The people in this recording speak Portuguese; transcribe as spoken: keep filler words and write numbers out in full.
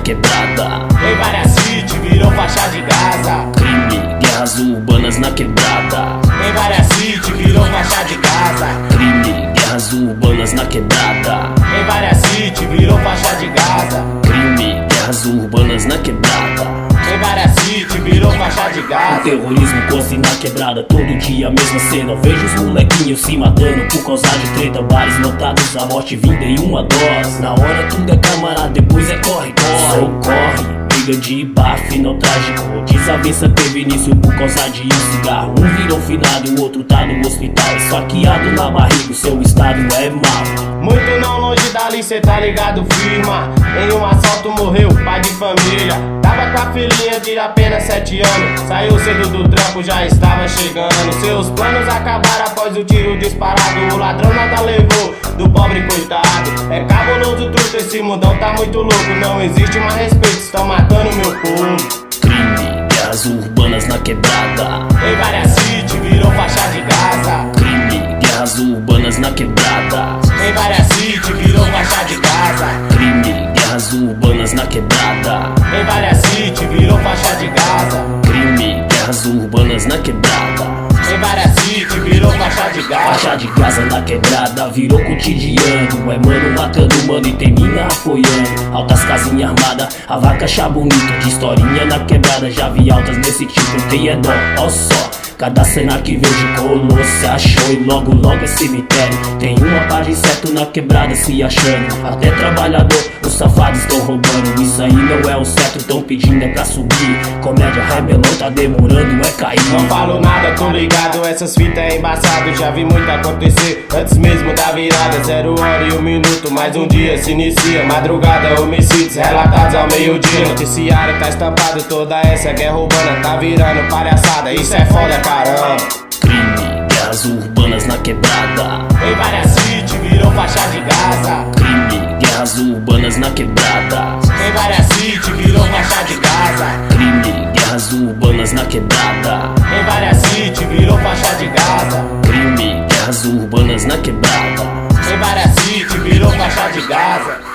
quebrada. Em várias city virou faixa de Gaza. Crime, guerras urbanas na quebrada. Em várias city virou faixa de Gaza. Crime, guerras urbanas na quebrada. Em várias city virou faixa de Gaza. Crime, guerras urbanas na quebrada. Em várias city virou faixa de Gaza. O terrorismo coce na quebrada, todo dia a mesma cena. Vejo os molequinhos se matando por causa de treta. Bares lotados, a morte vinda em uma dose. Na hora tudo é camarada, depois é corre, corre. Socorre, briga de bar, final trágico. Desavença teve início por causa de um cigarro. Um virou finado e o outro tá no hospital. Esfaqueado na barriga, o seu estado é mau. Muito não longe dali, cê tá ligado, firma. Em um assalto morreu pai de família. Tava com a filhinha de apenas sete anos. Saiu cedo do trampo, já estava chegando. Seus planos acabaram após o tiro disparado. O ladrão nada levou do pobre coitado. É cabuloso truto, esse mundão tá muito louco. Não existe mais respeito, estão matando meu povo. Crime, guerras urbanas na quebrada. Em várias city virou faixa de Gaza. Crime, guerras urbanas na quebrada. Em várias city virou faixa de Gaza. Crime, guerras urbanas na quebrada. Em várias city virou faixa de Gaza. Crime, guerras urbanas na quebrada. Em várias city virou faixa de Gaza. Faixa de Gaza na quebrada virou cotidiano. É mano matando mano e tem mina apoiando. Altas casinhas armadas, a vaca chá bonita. De historinha na quebrada, já vi altas desse tipo. Tem é dó, ó só. Cada cena que vejo colou, se achou e logo logo é cemitério. Tem uma pá de certo na quebrada se achando. Até trabalhador, os safados estão roubando. Isso aí não é o certo, tão pedindo é pra subir. Comédia rebelão, tá demorando, é cair. Não falo nada, tô ligado, essas fitas é embaçado. Já vi muito acontecer, antes mesmo da virada. Zero hora e um minuto, mais um dia se inicia. Madrugada, homicídios relatados ao meio-dia. Noticiário tá estampado, toda essa guerra urbana tá virando palhaçada. Isso é foda, caramba. Crime, guerras urbanas na quebrada. Em várias city virou faixa de Gaza. Crime, guerras urbanas na quebrada. Em várias city virou faixa de Gaza. Crime, guerras urbanas na quebrada. Em várias city virou faixa de Gaza. Crime, guerras urbanas na quebrada. Em várias city virou faixa de Gaza.